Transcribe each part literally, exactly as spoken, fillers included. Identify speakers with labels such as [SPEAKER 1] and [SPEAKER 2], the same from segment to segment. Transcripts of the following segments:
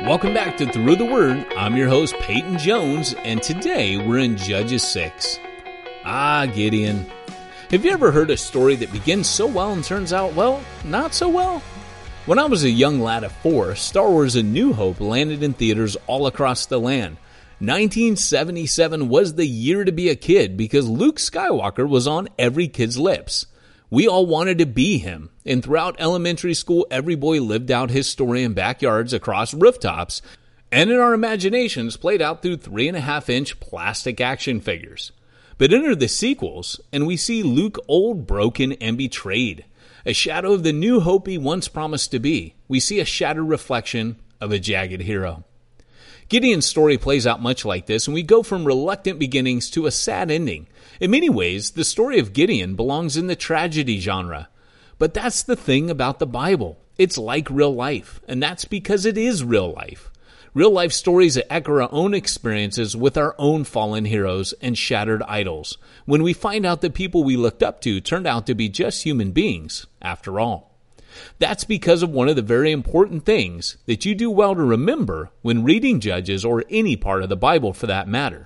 [SPEAKER 1] Welcome back to Through the Word. I'm your host, Peyton Jones, and today we're in Judges six. Ah, Gideon. Have you ever heard a story that begins so well and turns out, well, not so well? When I was a young lad of four, Star Wars A New Hope landed in theaters all across the land. nineteen seventy-seven was the year to be a kid because Luke Skywalker was on every kid's lips. We all wanted to be him, and throughout elementary school, every boy lived out his story in backyards across rooftops, and in our imaginations played out through three and a half inch plastic action figures. But enter the sequels, and we see Luke old, broken, and betrayed. A shadow of the new hope he once promised to be. We see a shattered reflection of a jagged hero. Gideon's story plays out much like this, and we go from reluctant beginnings to a sad ending. In many ways, the story of Gideon belongs in the tragedy genre. But that's the thing about the Bible. It's like real life, and that's because it is real life. Real life stories that echo our own experiences with our own fallen heroes and shattered idols, when we find out that people we looked up to turned out to be just human beings, after all. That's because of one of the very important things that you do well to remember when reading Judges or any part of the Bible for that matter.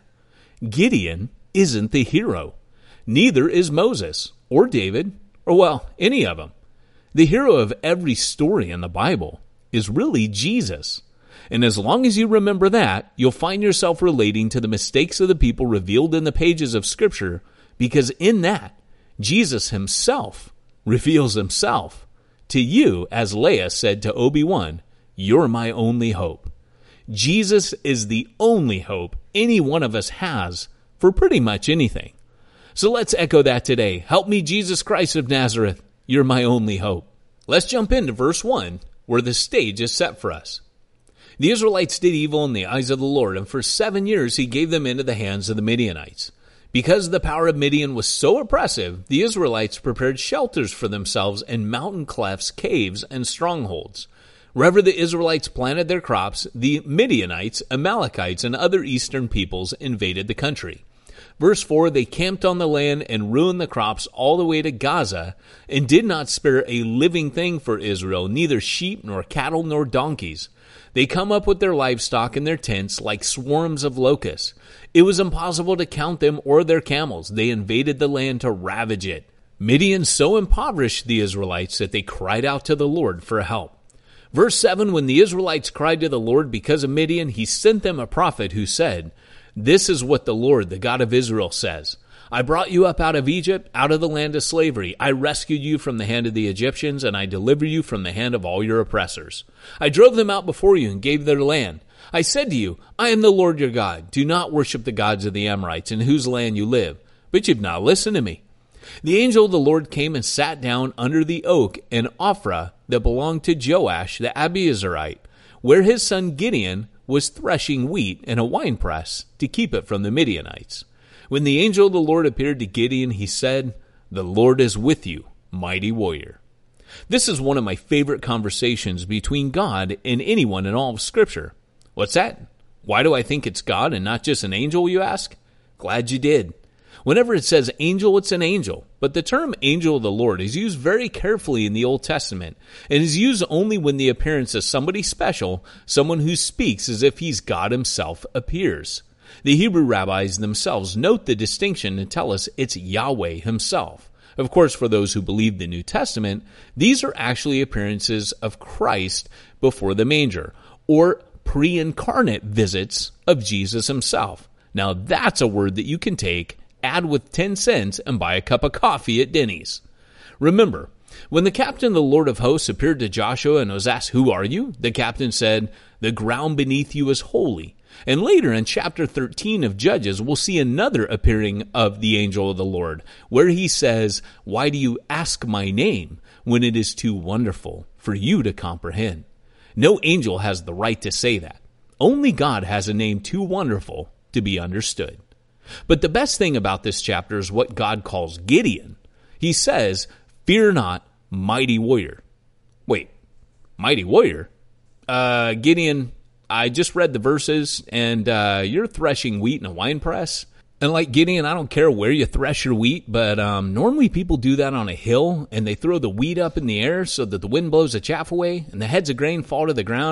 [SPEAKER 1] Gideon isn't the hero. Neither is Moses or David or, well, any of them. The hero of every story in the Bible is really Jesus. And as long as you remember that, you'll find yourself relating to the mistakes of the people revealed in the pages of Scripture, because in that, Jesus himself reveals himself to you, as Leia said to Obi-Wan, "You're my only hope." Jesus is the only hope any one of us has for pretty much anything. So let's echo that today. Help me, Jesus Christ of Nazareth. You're my only hope. Let's jump into verse one, where the stage is set for us. The Israelites did evil in the eyes of the Lord, and for seven years he gave them into the hands of the Midianites. Because the power of Midian was so oppressive, the Israelites prepared shelters for themselves in mountain clefts, caves, and strongholds. Wherever the Israelites planted their crops, the Midianites, Amalekites, and other eastern peoples invaded the country. Verse four, they camped on the land and ruined the crops all the way to Gaza, and did not spare a living thing for Israel, neither sheep nor cattle nor donkeys. They come up with their livestock in their tents like swarms of locusts. It was impossible to count them or their camels. They invaded the land to ravage it. Midian so impoverished the Israelites that they cried out to the Lord for help. Verse seven, when the Israelites cried to the Lord because of Midian, he sent them a prophet who said, "This is what the Lord, the God of Israel, says. I brought you up out of Egypt, out of the land of slavery. I rescued you from the hand of the Egyptians, and I delivered you from the hand of all your oppressors. I drove them out before you and gave their land. I said to you, I am the Lord your God. Do not worship the gods of the Amorites, in whose land you live. But you've not listened to me." The angel of the Lord came and sat down under the oak in Ophrah that belonged to Joash the Abiezrite, where his son Gideon was threshing wheat in a winepress to keep it from the Midianites. When the angel of the Lord appeared to Gideon, he said, "The Lord is with you, mighty warrior." This is one of my favorite conversations between God and anyone in all of Scripture. What's that? Why do I think it's God and not just an angel, you ask? Glad you did. Whenever it says angel, it's an angel. But the term angel of the Lord is used very carefully in the Old Testament and is used only when the appearance of somebody special, someone who speaks as if he's God himself, appears. The Hebrew rabbis themselves note the distinction and tell us it's Yahweh himself. Of course, for those who believe the New Testament, these are actually appearances of Christ before the manger, or pre-incarnate visits of Jesus himself. Now that's a word that you can take, add with ten cents, and buy a cup of coffee at Denny's. Remember, when the captain of the Lord of hosts appeared to Joshua and was asked, "Who are you?" the captain said, "The ground beneath you is holy." And later in chapter thirteen of Judges, we'll see another appearing of the angel of the Lord, where he says, "Why do you ask my name when it is too wonderful for you to comprehend?" No angel has the right to say that. Only God has a name too wonderful to be understood. But the best thing about this chapter is what God calls Gideon. He says, "Fear not, mighty warrior." Wait, mighty warrior? Uh, Gideon, I just read the verses, and uh, you're threshing wheat in a wine press. And like Gideon, I don't care where you thresh your wheat, but um, normally people do that on a hill, and they throw the wheat up in the air so that the wind blows the chaff away, and the heads of grain fall to the ground, and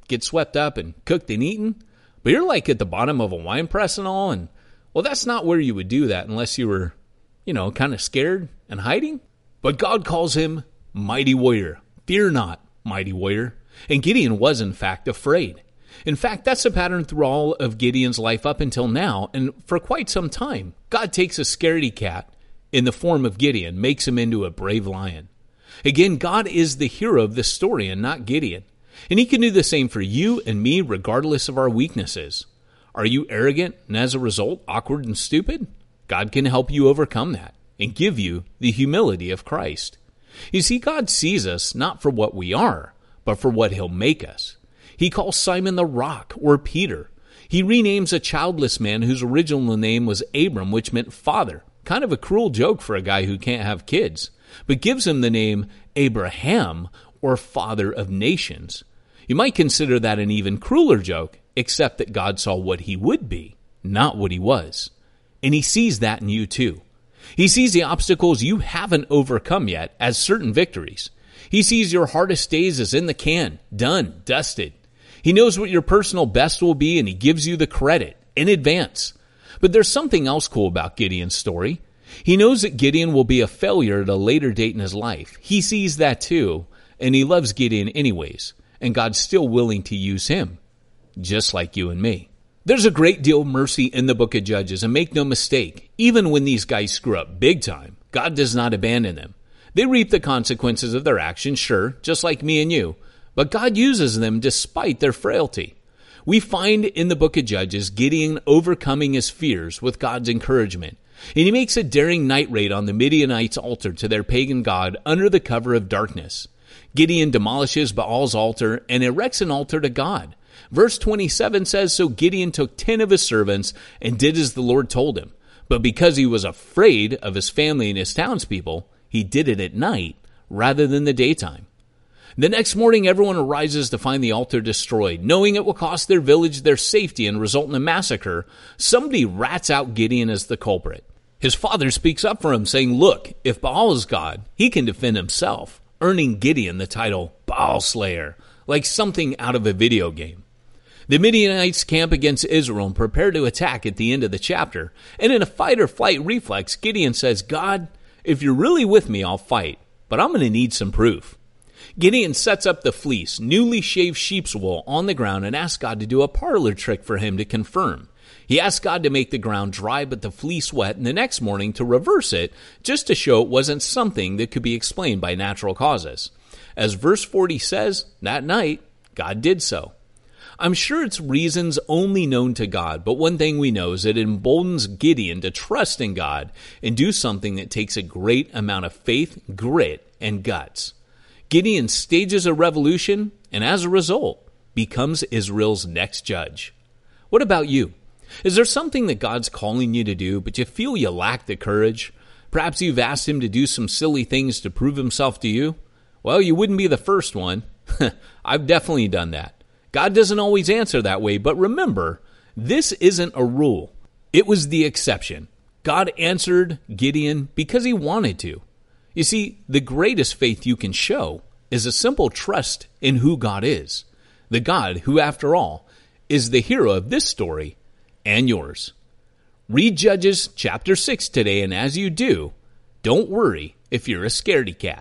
[SPEAKER 1] get swept up and cooked and eaten. But you're like at the bottom of a wine press and all, and well, that's not where you would do that unless you were, you know, kind of scared and hiding. But God calls him mighty warrior. Fear not, mighty warrior. And Gideon was, in fact, afraid. In fact, that's a pattern through all of Gideon's life up until now, and for quite some time. God takes a scaredy cat in the form of Gideon, makes him into a brave lion. Again, God is the hero of this story and not Gideon. And he can do the same for you and me regardless of our weaknesses. Are you arrogant and as a result awkward and stupid? God can help you overcome that and give you the humility of Christ. You see, God sees us not for what we are, but for what he'll make us. He calls Simon the Rock, or Peter. He renames a childless man whose original name was Abram, which meant father. Kind of a cruel joke for a guy who can't have kids, but gives him the name Abraham, or father of nations. You might consider that an even crueler joke, except that God saw what he would be, not what he was. And he sees that in you too. He sees the obstacles you haven't overcome yet as certain victories. He sees your hardest days as in the can, done, dusted. He knows what your personal best will be, and he gives you the credit in advance. But there's something else cool about Gideon's story. He knows that Gideon will be a failure at a later date in his life. He sees that too, and he loves Gideon anyways, and God's still willing to use him, just like you and me. There's a great deal of mercy in the book of Judges, and make no mistake, even when these guys screw up big time, God does not abandon them. They reap the consequences of their actions, sure, just like me and you, but God uses them despite their frailty. We find in the book of Judges Gideon overcoming his fears with God's encouragement, and he makes a daring night raid on the Midianites' altar to their pagan god under the cover of darkness. Gideon demolishes Baal's altar and erects an altar to God. Verse twenty-seven says, "So Gideon took ten of his servants and did as the Lord told him. But because he was afraid of his family and his townspeople, he did it at night rather than the daytime." The next morning, everyone arises to find the altar destroyed. Knowing it will cost their village their safety and result in a massacre, somebody rats out Gideon as the culprit. His father speaks up for him, saying, "Look, if Baal is God, he can defend himself," earning Gideon the title Baal Slayer, like something out of a video game. The Midianites camp against Israel and prepare to attack at the end of the chapter. And in a fight-or-flight reflex, Gideon says, "God, if you're really with me, I'll fight, but I'm going to need some proof." Gideon sets up the fleece, newly shaved sheep's wool, on the ground and asks God to do a parlor trick for him to confirm. He asked God to make the ground dry but the fleece wet, and the next morning to reverse it, just to show it wasn't something that could be explained by natural causes. As verse forty says, that night, God did so. I'm sure it's reasons only known to God, but one thing we know is it emboldens Gideon to trust in God and do something that takes a great amount of faith, grit, and guts. Gideon stages a revolution, and as a result, becomes Israel's next judge. What about you? Is there something that God's calling you to do, but you feel you lack the courage? Perhaps you've asked him to do some silly things to prove himself to you? Well, you wouldn't be the first one. I've definitely done that. God doesn't always answer that way, but remember, this isn't a rule. It was the exception. God answered Gideon because he wanted to. You see, the greatest faith you can show is a simple trust in who God is, the God who, after all, is the hero of this story and yours. Read Judges chapter six today, and as you do, don't worry if you're a scaredy cat.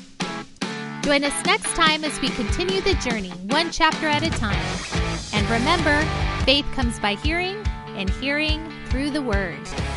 [SPEAKER 2] Join us next time as we continue the journey, one chapter at a time. And remember, faith comes by hearing, and hearing through the Word.